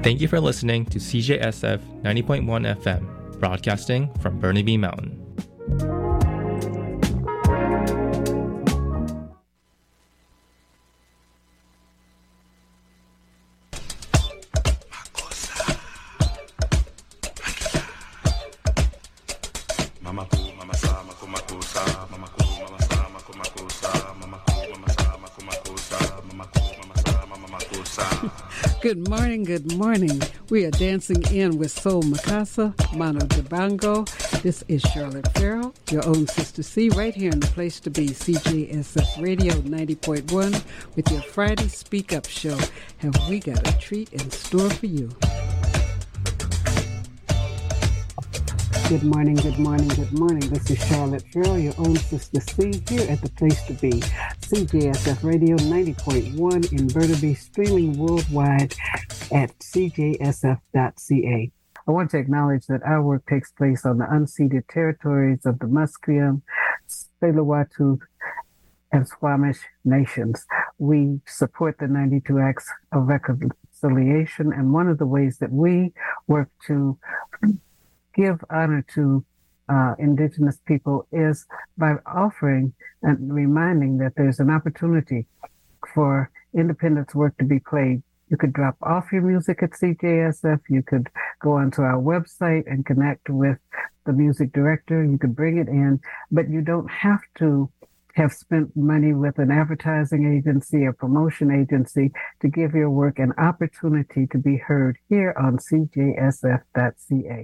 Thank you for listening to CJSF 90.1 FM, broadcasting from Burnaby Mountain. Good morning. We are dancing in with Soul Makasa, Mano Dibango. This is Charlotte Farrell, your own Sister C, right here in the place to be, CJSF Radio 90.1, with your Friday Speak Up show. Have we got a treat in store for you? Good morning. This is Charlotte Farrell, your own Sister C, here at the place to be, CJSF Radio 90.1 in Burnaby, streaming worldwide at cjsf.ca. I want to acknowledge that our work takes place on the unceded territories of the Musqueam, Tsleil-Waututh, and Squamish nations. We support the 92 Acts of Reconciliation, and one of the ways that we work to give honor to Indigenous people is by offering and reminding that there's an opportunity for independence work to be played. You could drop off your music at CJSF. You could go onto our website and connect with the music director. You could bring it in, but you don't have to have spent money with an advertising agency or promotion agency to give your work an opportunity to be heard here on CJSF.ca.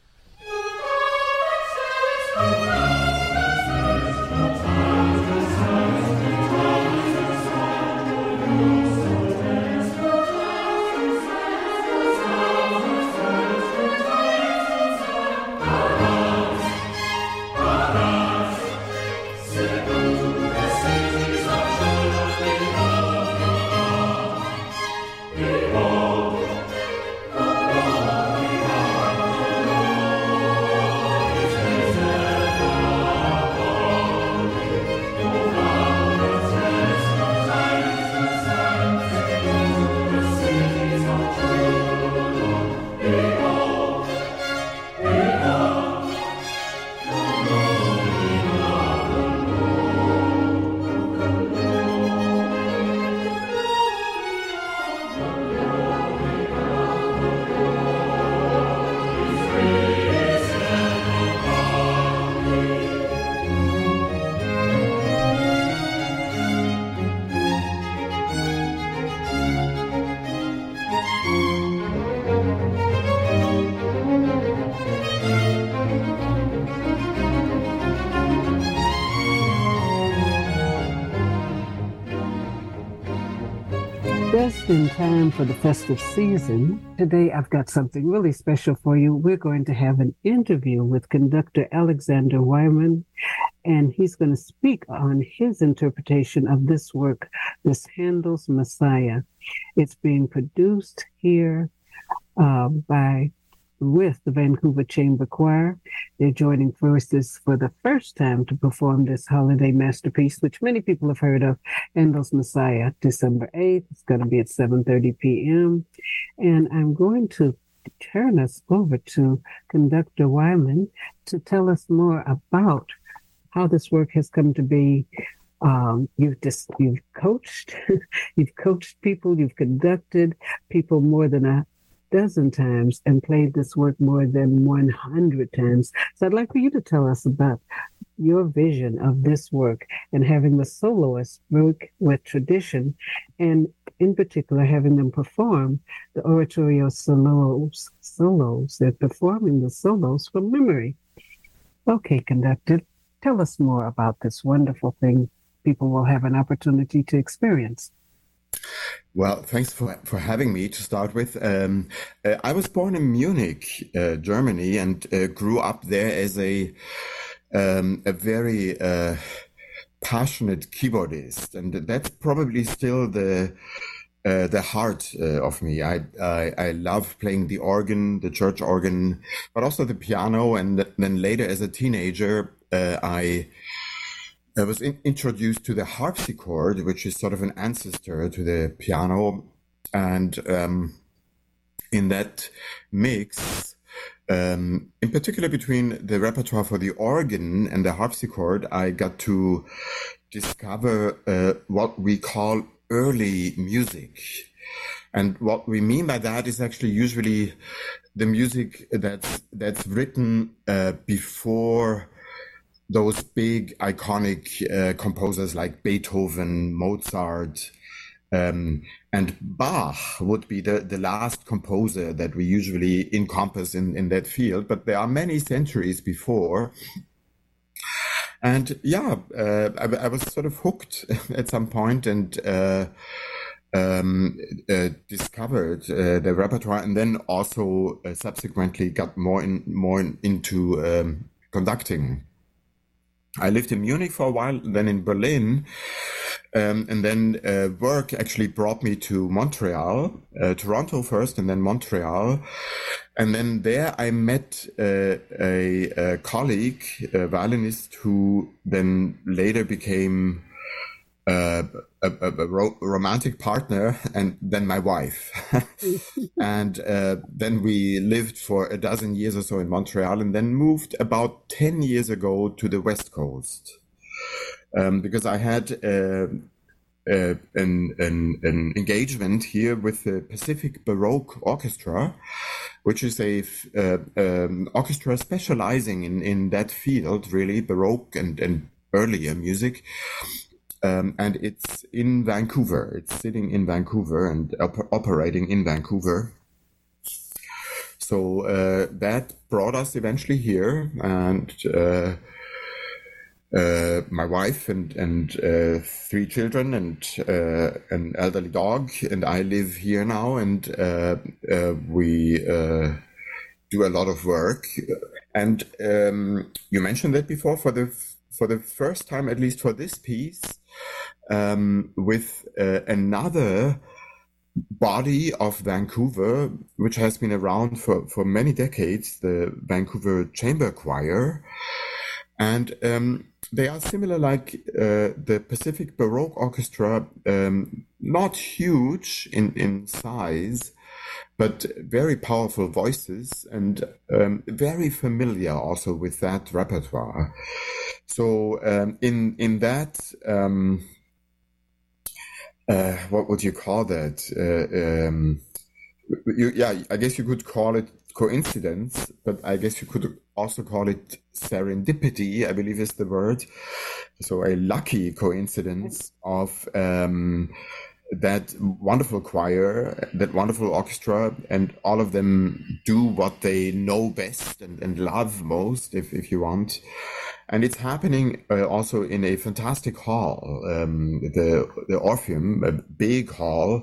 Just in time for the festive season, today I've got something really special for you. We're going to have an interview with conductor Alexander Wyman, and he's going to speak on his interpretation of this work, this Handel's Messiah. It's being produced here with the Vancouver Chamber Choir. They're joining forces for the first time to perform this holiday masterpiece, which many people have heard of, Handel's Messiah, December 8th. It's going to be at 7:30 p.m. And I'm going to turn us over to Conductor Wyman to tell us more about how this work has come to be. You've coached, you've coached people, you've conducted people more than a dozen times and played this work more than 100 times. So I'd like for you to tell us about your vision of this work and having the soloists work with tradition, and in particular having them perform the oratorio solos. They're performing the solos from memory. Okay, conductor, tell us more about this wonderful thing people will have an opportunity to experience. Well, thanks for having me to start with. I was born in Munich, Germany, and grew up there as a very passionate keyboardist, and that's probably still the heart of me. I love playing the organ, the church organ, but also the piano. And then later, as a teenager, I was introduced to the harpsichord, which is sort of an ancestor to the piano. And in that mix, in particular between the repertoire for the organ and the harpsichord, I got to discover what we call early music. And what we mean by that is actually usually the music that's written before those big iconic composers like Beethoven, Mozart, and Bach would be the last composer that we usually encompass in that field. But there are many centuries before. And yeah, I was sort of hooked at some point and discovered the repertoire, and then also subsequently got more into conducting. I lived in Munich for a while, then in Berlin, and then work actually brought me to Montreal, Toronto first, and then Montreal. And then there I met a colleague, a violinist, who then later became a romantic partner, and then my wife. And then we lived for a dozen years or so in Montreal, and then moved about 10 years ago to the West Coast. Because I had an engagement here with the Pacific Baroque Orchestra, which is a orchestra specializing in that field, really, Baroque and earlier music. And it's in Vancouver. It's sitting in Vancouver and operating in Vancouver. So that brought us eventually here, and my wife and 3 children and an elderly dog, and I live here now, and we do a lot of work. And you mentioned that before, for the first time, at least for this piece, with another body of Vancouver, which has been around for many decades, the Vancouver Chamber Choir. And they are similar, like the Pacific Baroque Orchestra, not huge in size, but very powerful voices, and very familiar also with that repertoire. So in that, what would you call that? I guess you could call it coincidence, but I guess you could also call it serendipity, I believe is the word. So a lucky coincidence of that wonderful choir, that wonderful orchestra, and all of them do what they know best and love most, if you want. And it's happening also in a fantastic hall, the Orpheum, a big hall,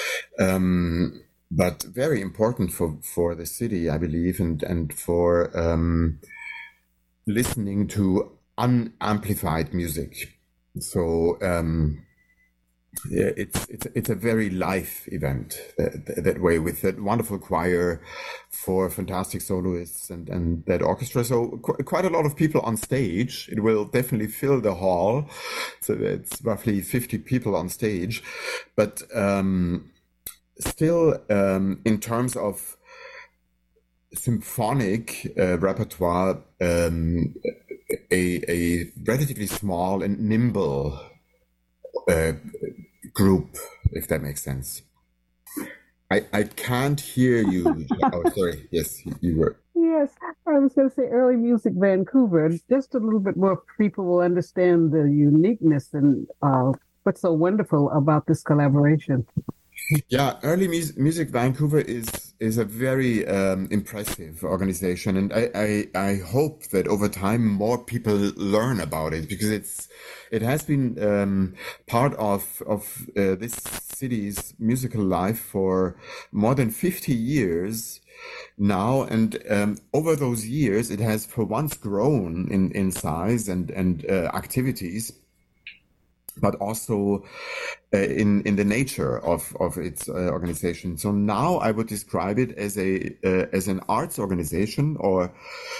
but very important for the city, I believe, and for listening to unamplified music. So it's a very live event that way, with that wonderful choir, 4 fantastic soloists and that orchestra. So quite a lot of people on stage. It will definitely fill the hall. So it's roughly 50 people on stage, but still, in terms of symphonic repertoire, a relatively small and nimble group, if that makes sense. I can't hear you. Oh, sorry. Yes, you were. Yes, I was going to say early music Vancouver. Just a little bit more people will understand the uniqueness and what's so wonderful about this collaboration. Yeah, early music Vancouver is a very impressive organization, and I hope that over time more people learn about it, because it has been part of this city's musical life for more than 50 years now, and over those years it has for once grown in size and activities, but also in the nature of its organization. So now I would describe it as an arts organization or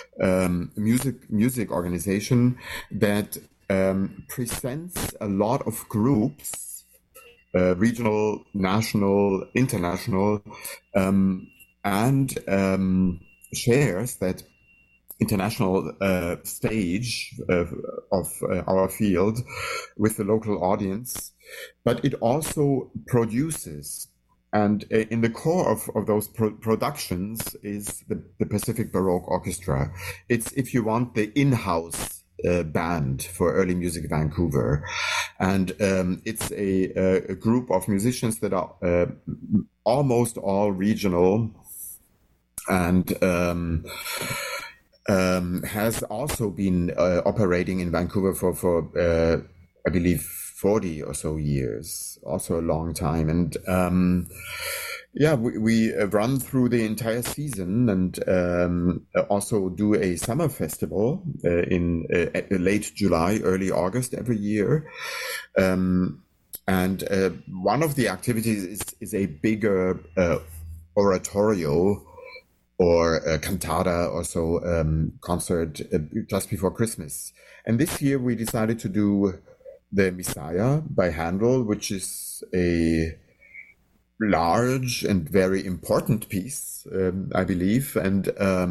music organization that presents a lot of groups, regional, national, international, and shares that international stage of our field with the local audience, but it also produces. And in the core of those productions is the Pacific Baroque Orchestra. It's, if you want, the in-house band for early music Vancouver. And it's a group of musicians that are almost all regional and has also been operating in Vancouver for I believe, 40 or so years, also a long time. And we run through the entire season and also do a summer festival in late July, early August every year. And one of the activities is a bigger oratorio or a cantata or so concert just before Christmas. And this year we decided to do the Messiah by Handel, which is a large and very important piece, I believe, and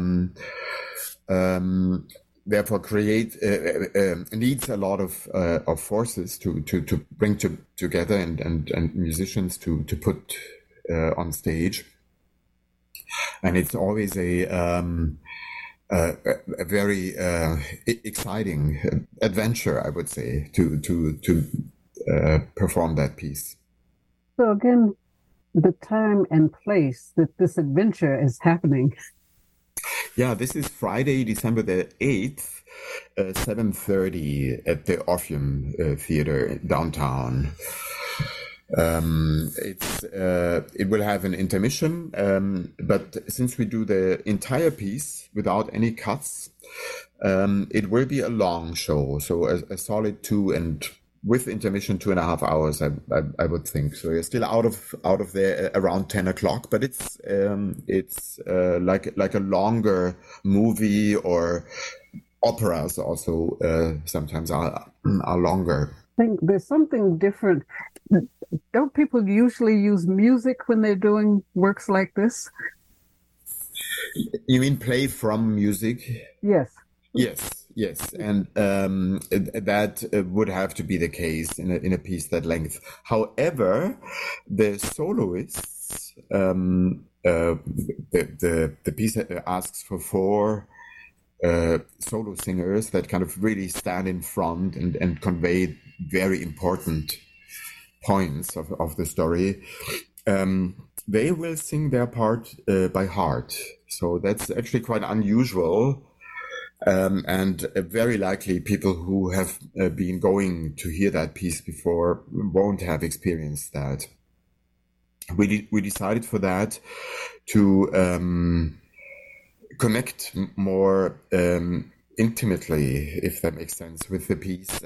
therefore needs a lot of forces to bring together and musicians to put on stage. And it's always a very exciting adventure, I would say, to perform that piece. So again, the time and place that this adventure is happening. Yeah, this is Friday, December the 8th, 7:30 at the Orpheum Theater downtown. It will have an intermission, but since we do the entire piece without any cuts, it will be a long show. So a solid 2 and with intermission 2.5 hours, I would think. So you're still out of there around 10 o'clock, but it's like a longer movie, or operas also sometimes are longer. I think there's something different. Don't people usually use music when they're doing works like this? You mean play from music? Yes. Yes, and that would have to be the case in a piece that length. However, the soloists, the piece asks for 4 solo singers that kind of really stand in front and convey very important points of the story. They will sing their part by heart, so that's actually quite unusual. And very likely people who have been going to hear that piece before won't have experienced that. We decided for that to connect more intimately, if that makes sense, with the piece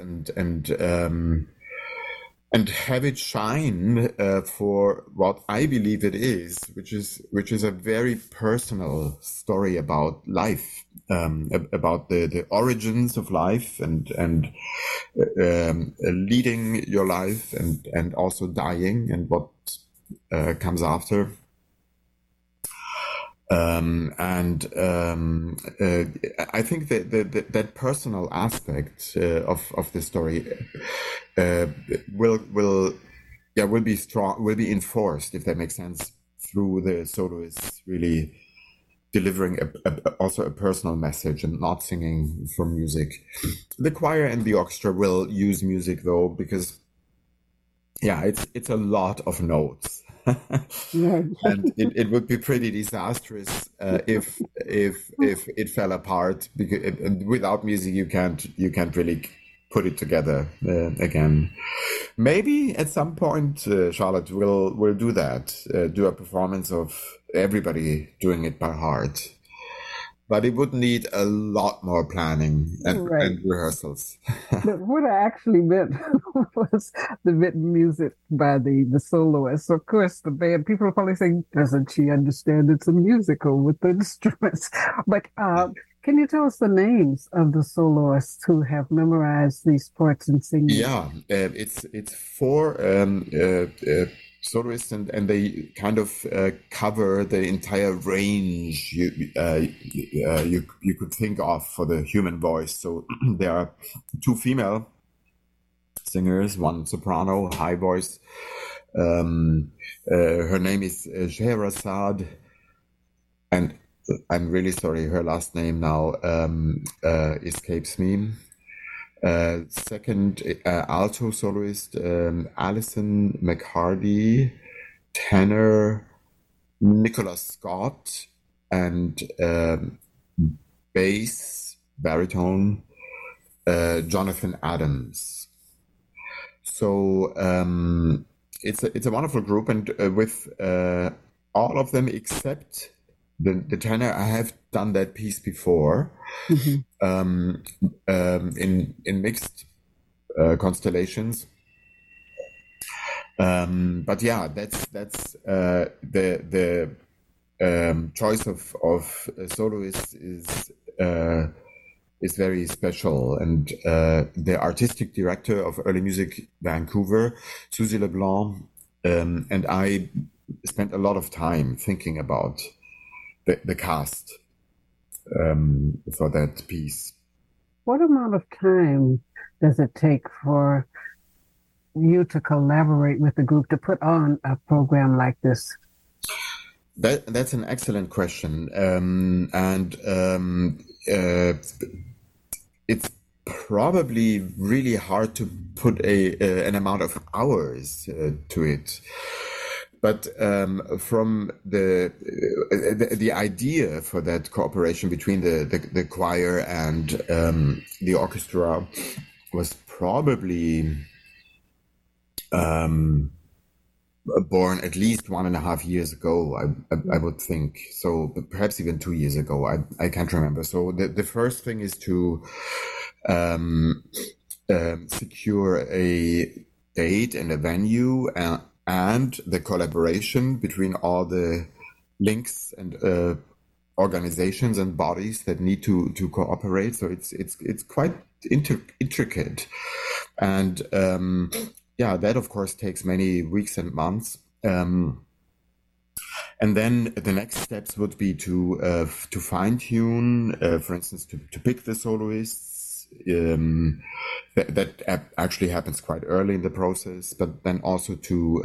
and have it shine for what I believe it is, which is a very personal story about life, about the origins of life and leading your life and also dying and what comes after. I think that personal aspect of the story will be strong, will be enforced, if that makes sense, through the soloists really delivering also a personal message and not singing from music. The choir and the orchestra will use music though, because it's a lot of notes. And it would be pretty disastrous if it fell apart, because without music you can't really put it together again. Maybe at some point Charlotte will do that, do a performance of everybody doing it by heart. But it would need a lot more planning and rehearsals. But what I actually meant was the written music by the soloists. Of course, the band, people are probably saying, doesn't she understand it's a musical with the instruments? But can you tell us the names of the soloists who have memorized these parts and singing? Yeah, it's 4 soloists, and they kind of cover the entire range you could think of for the human voice. So there are two female singers, one soprano, high voice. Her name is Scheherazade, and I'm really sorry, her last name now escapes me. Second alto soloist, Alison McHardy, tenor Nicholas Scott, and bass baritone Jonathan Adams. So it's a wonderful group, and with all of them except the tenor, I have done that piece before. In mixed constellations, but yeah, that's the choice of soloists is very special, and the artistic director of Early Music Vancouver, Suzy LeBlanc, and I spent a lot of time thinking about the cast for that piece. What amount of time does it take for you to collaborate with the group to put on a program like this? That's an excellent question, and it's probably really hard to put an amount of hours to it. But from the idea for that cooperation between the choir and the orchestra was probably born at least 1.5 years ago, I would think. So perhaps even 2 years ago. I can't remember. So the first thing is to secure a date and a venue, and the collaboration between all the links and organizations and bodies that need to cooperate. So it's quite intricate, and yeah, that of course takes many weeks and months. And then the next steps would be to fine tune, for instance, to pick the soloists. That actually happens quite early in the process, but then also to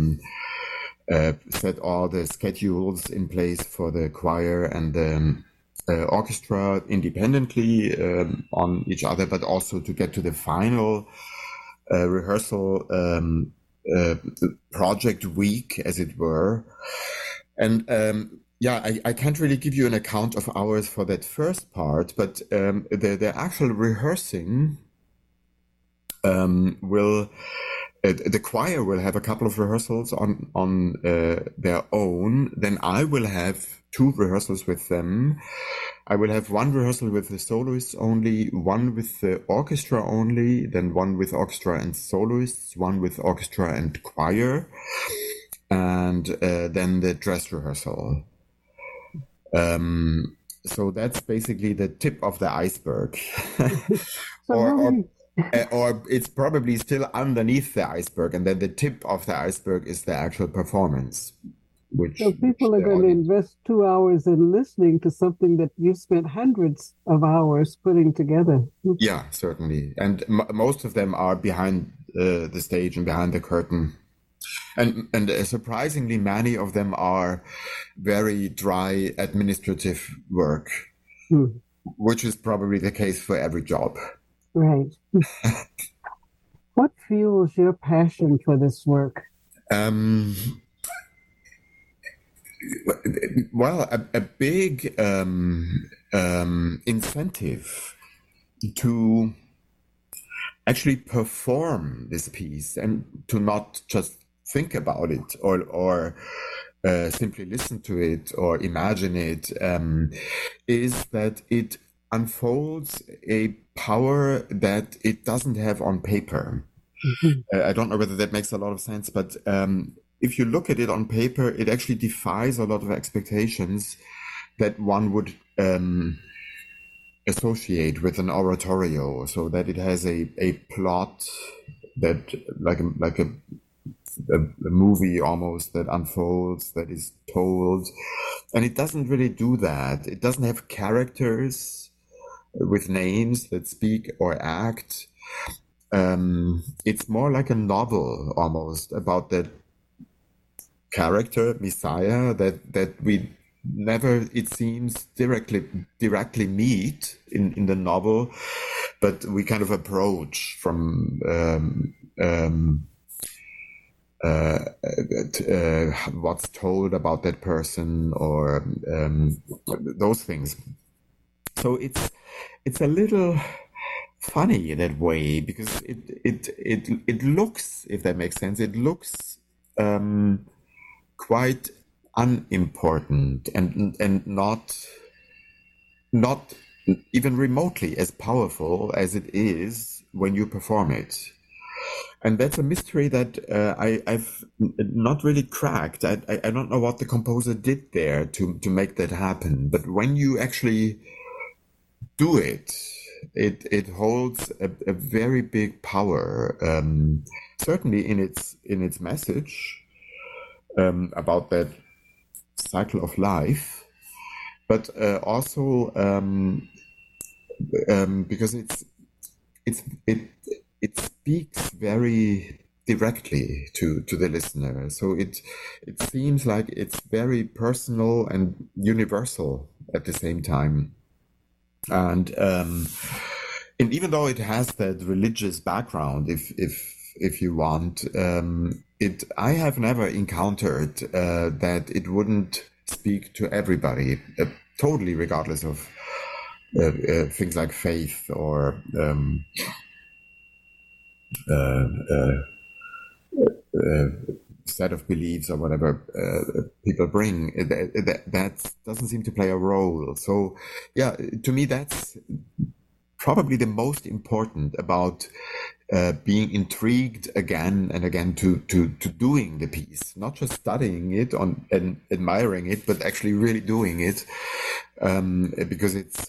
set all the schedules in place for the choir and the orchestra independently on each other, but also to get to the final rehearsal project week, as it were. And yeah, I can't really give you an account of hours for that first part, but the actual rehearsing the choir will have a couple of rehearsals on their own. Then I will have 2 rehearsals with them. I will have 1 rehearsal with the soloists only, 1 with the orchestra only, then 1 with orchestra and soloists, 1 with orchestra and choir, and then the dress rehearsal. So that's basically the tip of the iceberg. Or it's probably still underneath the iceberg, and then the tip of the iceberg is the actual performance. So people are going to invest 2 hours in listening to something that you've spent hundreds of hours putting together. Yeah, certainly. And most of them are behind the stage and behind the curtain. And surprisingly, many of them are very dry administrative work, which is probably the case for every job. Right. What fuels your passion for this work? Well, a big incentive to actually perform this piece and to not just think about it or simply listen to it or imagine it, is that it unfolds a power that it doesn't have on paper. I don't know whether that makes a lot of sense, but if you look at it on paper, it actually defies a lot of expectations that one would associate with an oratorio, so that it has a plot that like a a movie almost that unfolds, that is told. And it doesn't really do that. It doesn't have characters with names that speak or act. It's more like a novel almost about that character, Messiah, that we never, it seems, directly meet in the novel, but we kind of approach from what's told about that person, or those things. So it's a little funny that way, because it looks, if that makes sense, it looks quite unimportant and not even remotely as powerful as it is when you perform it. And that's a mystery that I've not really cracked. I don't know what the composer did there to make that happen. But when you actually do it, it holds a very big power. Certainly in its message about that cycle of life, but also because it speaks very directly to the listener. So it seems like it's very personal and universal at the same time. And even though it has that religious background, if you want, I have never encountered that it wouldn't speak to everybody, totally regardless of things like faith or set of beliefs or whatever people bring. That doesn't seem to play a role. So yeah, to me that's probably the most important about being intrigued again and again to doing the piece, not just studying it and admiring it, but actually really doing it, because it's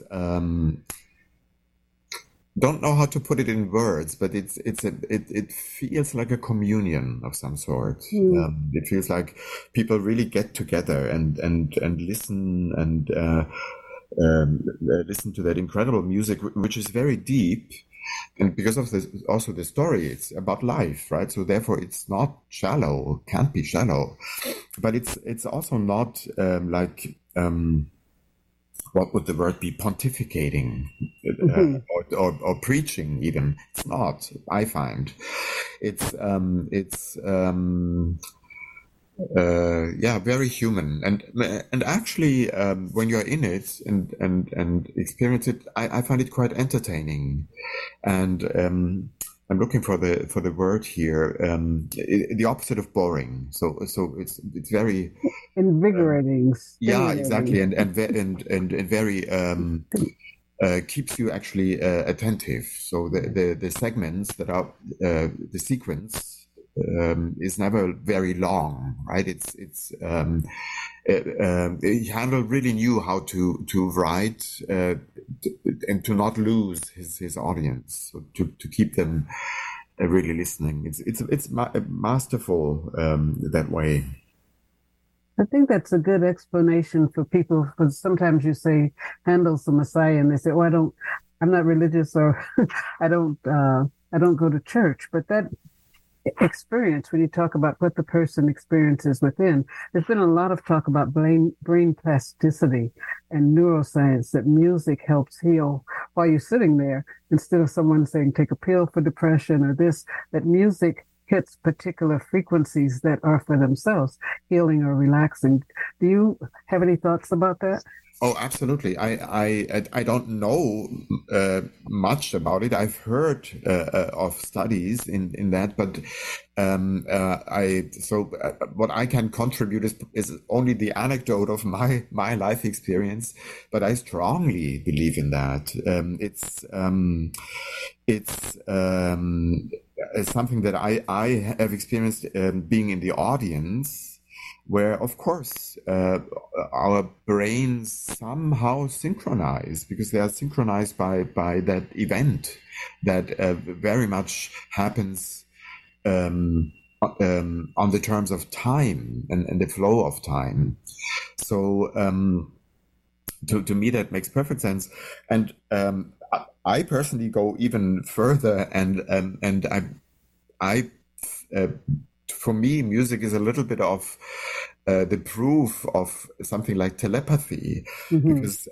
don't know how to put it in words, but it feels like a communion of some sort. It feels like people really get together and listen and listen to that incredible music, which is very deep. And because of this, also the story, it's about life, right? So therefore, it's not shallow, can't be shallow, but it's also not what would the word be? Pontificating, or preaching even. It's not. I find it's very human, and actually when you're in it and experience it, I find it quite entertaining, and I'm looking for the word here, the opposite of boring. So it's very invigorating. Yeah, exactly, and very keeps you actually attentive. So the segments that are the sequence is never very long, right? Handel really knew how to write and to not lose his audience, so to keep them really listening. It's masterful that way. I think that's a good explanation for people, because sometimes you say Handel's the Messiah, and they say, "Oh, I'm not religious, or I don't go to church." But that experience, when you talk about what the person experiences within, there's been a lot of talk about brain plasticity and neuroscience, that music helps heal while you're sitting there, instead of someone saying take a pill for depression or this, that music hits particular frequencies that are for themselves healing or relaxing. Do you have any thoughts about that? Oh, absolutely. I don't know much about it. I've heard of studies in that, but what I can contribute is only the anecdote of my life experience. But I strongly believe in that. It's something that I have experienced being in the audience, where, of course, our brains somehow synchronize, because they are synchronized by that event that very much happens on the terms of time and the flow of time. So to me, that makes perfect sense. And I personally go even further, and I for me, music is a little bit of the proof of something like telepathy, because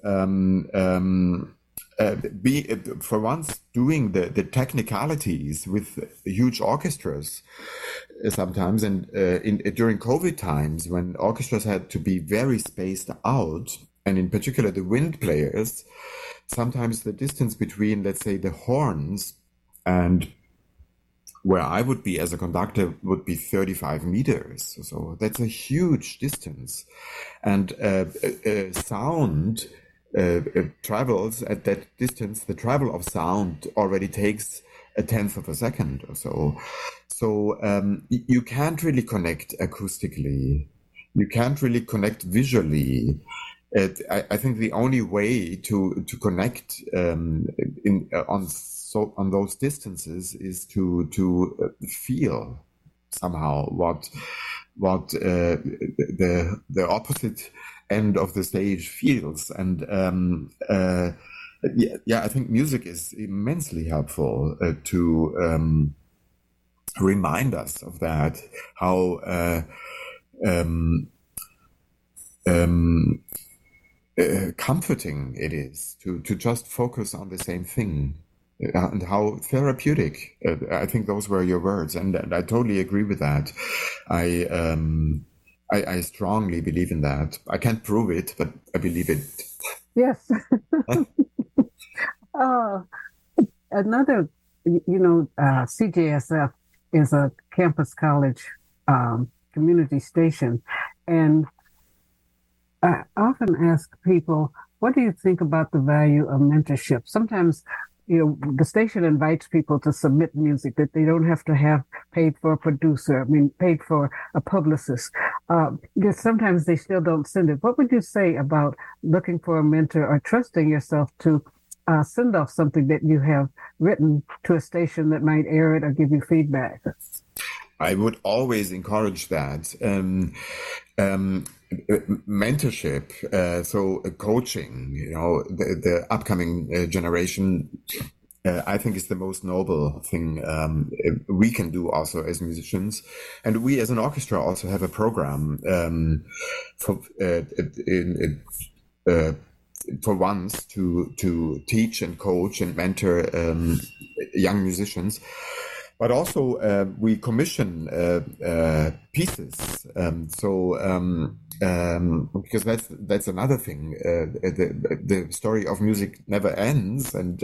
for once doing the technicalities with huge orchestras sometimes, and during COVID times when orchestras had to be very spaced out, and in particular the wind players, sometimes the distance between, let's say, the horns and where I would be as a conductor would be 35 meters. So that's a huge distance. And sound travels at that distance. The travel of sound already takes a tenth of a second or so. So you can't really connect acoustically. You can't really connect visually. I think the only way to connect on those distances is to feel somehow what the opposite end of the stage feels, and I think music is immensely helpful to remind us of that, how comforting it is to just focus on the same thing, and how therapeutic. I think those were your words, and I totally agree with that. I strongly believe in that. I can't prove it, but I believe it. Yes. Another, CJSF is a campus college community station, and I often ask people, what do you think about the value of mentorship? Sometimes, the station invites people to submit music that they don't have to have paid for a producer, paid for a publicist. Because sometimes they still don't send it. What would you say about looking for a mentor or trusting yourself to send off something that you have written to a station that might air it or give you feedback? I would always encourage that. Mentorship, so coaching, the upcoming generation, I think is the most noble thing we can do also as musicians. And we as an orchestra also have a program for once to teach and coach and mentor young musicians. But also we commission pieces, because that's another thing. The story of music never ends, and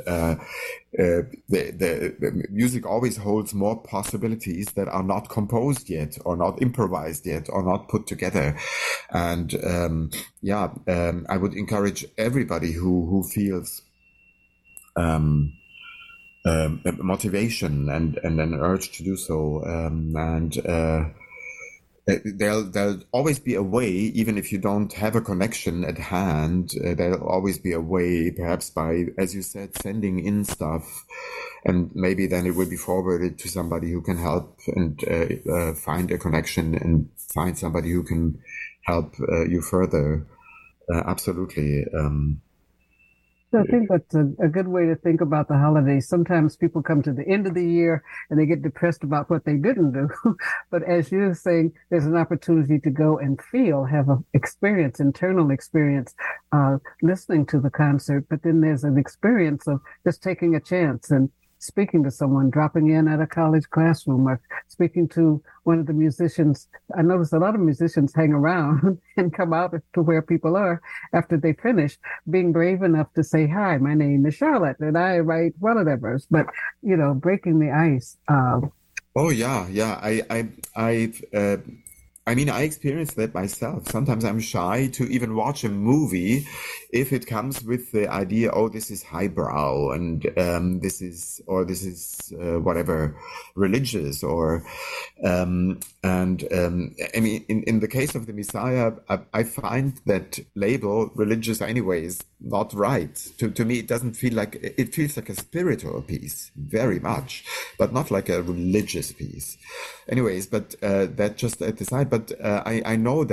the music always holds more possibilities that are not composed yet, or not improvised yet, or not put together. And I would encourage everybody who feels motivation and an urge to do so, there'll always be a way, even if you don't have a connection at hand. There'll always be a way, perhaps by, as you said, sending in stuff, and maybe then it will be forwarded to somebody who can help and find a connection and find somebody who can help you further. Absolutely. So I think that's a good way to think about the holidays. Sometimes people come to the end of the year and they get depressed about what they didn't do. But as you're saying, there's an opportunity to go and have an experience, internal experience, listening to the concert. But then there's an experience of just taking a chance and speaking to someone, dropping in at a college classroom, or speaking to one of the musicians. I notice a lot of musicians hang around and come out to where people are after they finish, being brave enough to say, "Hi, my name is Charlotte, and I write whatever." But, breaking the ice. Oh, yeah. I mean, I experience that myself. Sometimes I'm shy to even watch a movie if it comes with the idea, oh, this is highbrow and this is whatever, religious or I mean, in the case of the Messiah, I find that label religious anyway is not right. To me, it doesn't feel like, it feels like a spiritual piece, very much, but not like a religious piece. Anyways, but that just at the side. But I know